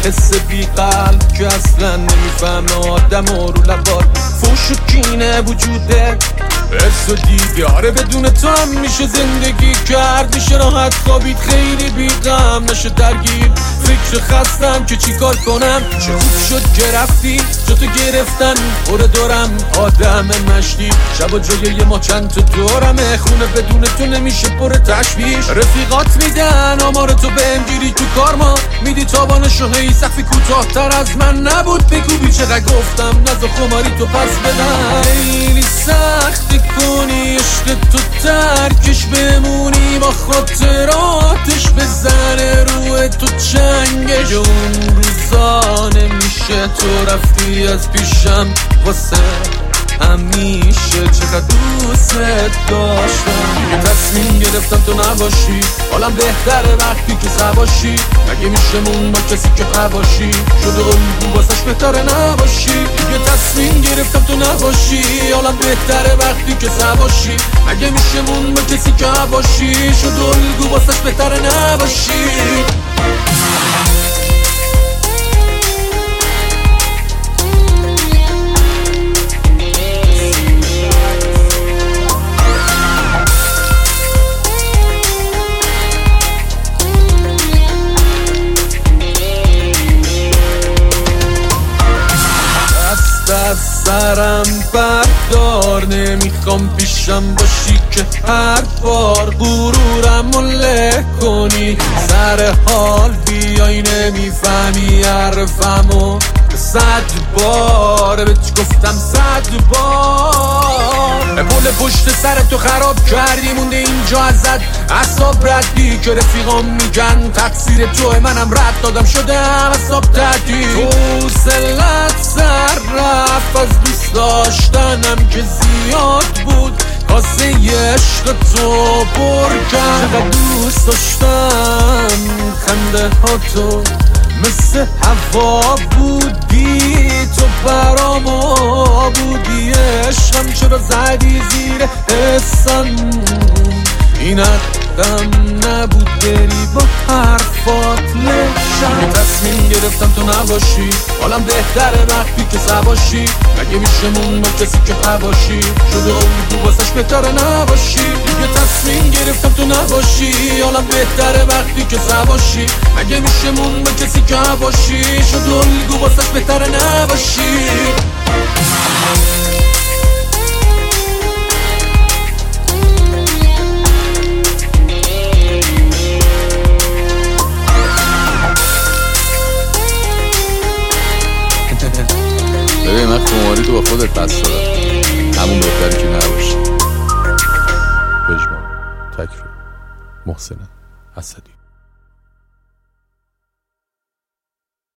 حس بی قلب که اصلا نمیفهمه آدم رو لبات فوش و کینه وجوده حس و دیداره بدون تو هم میشه زندگی کرد میشه راحت خوابید خیلی بی غم نشه درگیر فکر خستم که چی کار کنم چه خوب شد که رفتی جا تو گرفتن پر دورم آدم مشتی شبا جای یه ما چند تا دورمه خونه بدون تو نمیشه پر تشویش رفیقات میدن آمار تو بهم گیری تو کار ما میدی تابانشو هی سقفی کوتاه‌تر از من نبود بگو چقدر گفتم نزا خماری تو پس بدن خیلی سخت کنی عشق تو ترکش بمونی با خاطراتش بزنه روی تو چنگش اون روزا نمیشه تو رفتی از پیشم واسه همیشه چقدر دوست داشتم یه تصمیم گرفتم تو نباشی حالم بهتره وقتی که سباشی مگه میشه مون با کسی که هواشی شده اون واسش بهتره نباشی یه تصمیم گرفتم تو نباشی حالم بهتره وقتی که سباشی مگه میشه مون با کسی که هواشی شده الگو واسش بهتره نباشی از سرم بردار نمیخوام پیشم باشی که هر بار غرورم له کنی سر حال بیای نمیفهمی حرفمو 100 بار بهت گفتم 100 بار پل پشت سر تو خراب کردی مونده اینجا ازت اعصاب ردی که رفیقام میگن تقصیر توه منم رد دادم شدم اعصاب تعدی تو سلت سر رفت از دوست داشتنم که زیاد بود کاسه عشق تو پر کرد چقدر دوست داشتم خنده ها تو مثل هوا بودی تو برام بودی عشقم چرا زدی زیر حسم این حقم نبود بری با حرفات لشم یه تصمیم گرفتم تو نباشی حالم بهتره وقتی که سباشی مگه میشه مون با کسی که هواشی شده اون واسش بهتره نباشی یه تصمیم گرفتم تو نباشی حالم بهتره وقتی که سباشی مگه میشه مون با کسی که هواشی شده الگو واسش بهتره نباشی ببین من خماری تو با خودت بس دادم همون بهتری که نباشی. پژمان تکرار محسن اسدی.